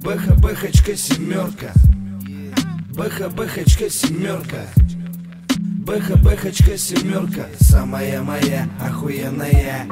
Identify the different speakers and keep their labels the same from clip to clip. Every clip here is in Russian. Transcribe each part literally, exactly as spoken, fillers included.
Speaker 1: Бэха-бэхочка семерка. Бэха-бэхочка семерка. Бэха-бэхочка семерка. Самая моя охуенная.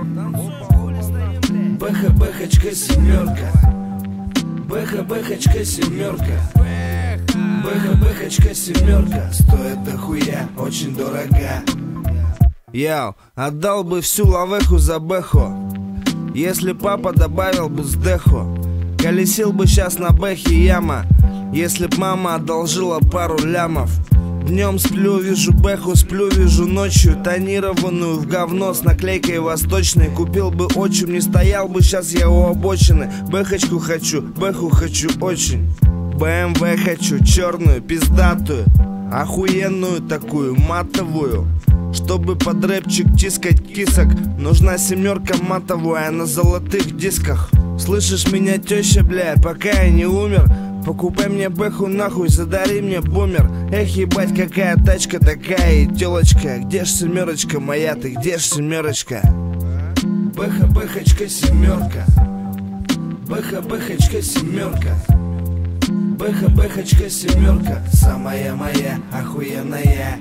Speaker 1: Бэха-бэхочка семерка. Бэха-бэхочка семерка. Бэха-бэхочка семерка. Стоит дохуя, очень дорога.
Speaker 2: Яу, отдал бы всю лавеху за бэху, если папа добавил бы сдеху. Колесил бы сейчас на бэхе яма, если б мама одолжила пару лямов. Днем сплю, вижу бэху, сплю, вижу ночью тонированную в говно с наклейкой восточной. Купил бы отчим, не стоял бы сейчас я у обочины. Бэхочку хочу, бэху хочу очень. БМВ хочу, черную, пиздатую, охуенную такую, матовую, чтобы под рэпчик тискать кисок. Нужна семерка матовая на золотых дисках. Слышишь меня, теща, бля, пока я не умер, покупай мне бэху нахуй, задари мне бумер. Эх, ебать, какая тачка такая, и телочка. Где ж семерочка моя, ты где ж семерочка?
Speaker 1: Бэха-бэхочка семерка. Бэха-бэхочка семерка. Бэха-бэхочка семерка. Самая моя охуенная.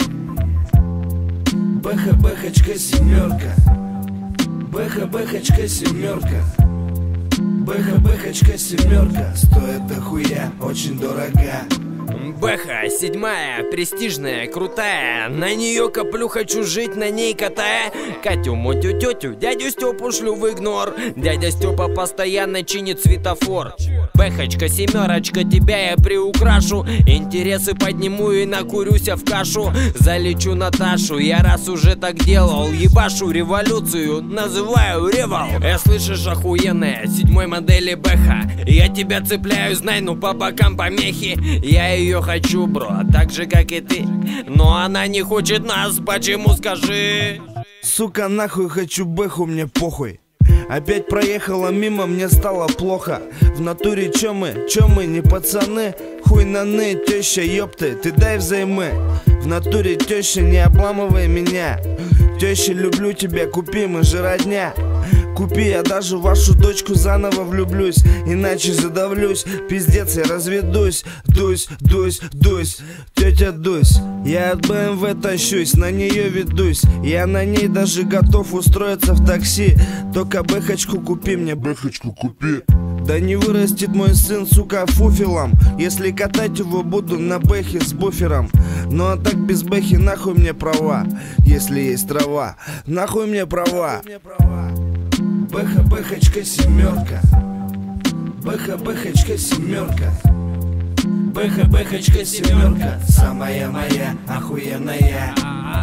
Speaker 1: Бэха-бэхочка семерка. Бэха-бэхочка семерка. Бэха-бэхочка семерка. Стоит дохуя, очень дорога.
Speaker 3: Бэха седьмая, престижная, крутая. На нее коплю, хочу жить, на ней катая. Катю, мотю, тетю, дядю Степу шлю в игнор. Дядя Степа постоянно чинит светофор. Бэхочка семерочка, тебя я приукрашу. Интересы подниму и накурюся в кашу. Залечу Наташу, я раз уже так делал. Ебашу революцию, называю ревал. Я слышишь, охуенная, седьмой модели бэха. Я тебя цепляю, знай, ну по бокам помехи. Я ее хочу, бро, так же как и ты. Но она не хочет нас, почему, скажи?
Speaker 2: Сука, нахуй хочу бэху, мне похуй. Опять проехала мимо, мне стало плохо. В натуре чё мы, чё мы, не пацаны? Хуй наны, теща, ёпты, ты дай взаймы. В натуре теща, не обламывай меня. Теща, люблю тебя, купи, мы же родня. Купи, я даже в вашу дочку заново влюблюсь, иначе задавлюсь, пиздец, я разведусь. Дусь, дусь, дусь, тетя Дусь. Я от БМВ тащусь, на нее ведусь. Я на ней даже готов устроиться в такси. Только бэхочку купи мне, бэхочку купи. Да не вырастет мой сын, сука, фуфелом, если катать его буду на бэхе с буфером. Ну а так без бэхи нахуй мне права, если есть трава, нахуй мне права.
Speaker 1: Бэха-бэхочка семерка. Бэха-бэхочка семерка. Бэха-бэхочка семерка. Самая моя охуенная.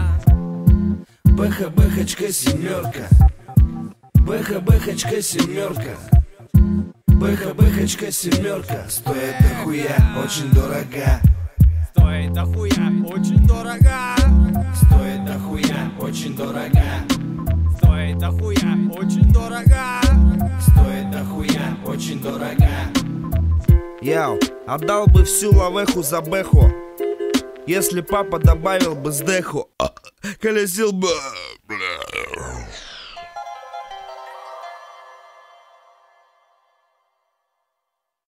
Speaker 1: Бэха-бэхочка семерка. Бэха-бэхочка семерка. Бэха-бэхочка семерка. Стоит дохуя, очень дорога.
Speaker 3: Стоит дохуя, очень дорога.
Speaker 1: Стоит дохуя, очень дорога.
Speaker 3: Стоит дохуя, очень дорога.
Speaker 1: Стоит дохуя, очень дорога.
Speaker 2: Яу, отдал бы всю лавеху за бэху, если папа добавил бы сдеху. Колесил бы, бля.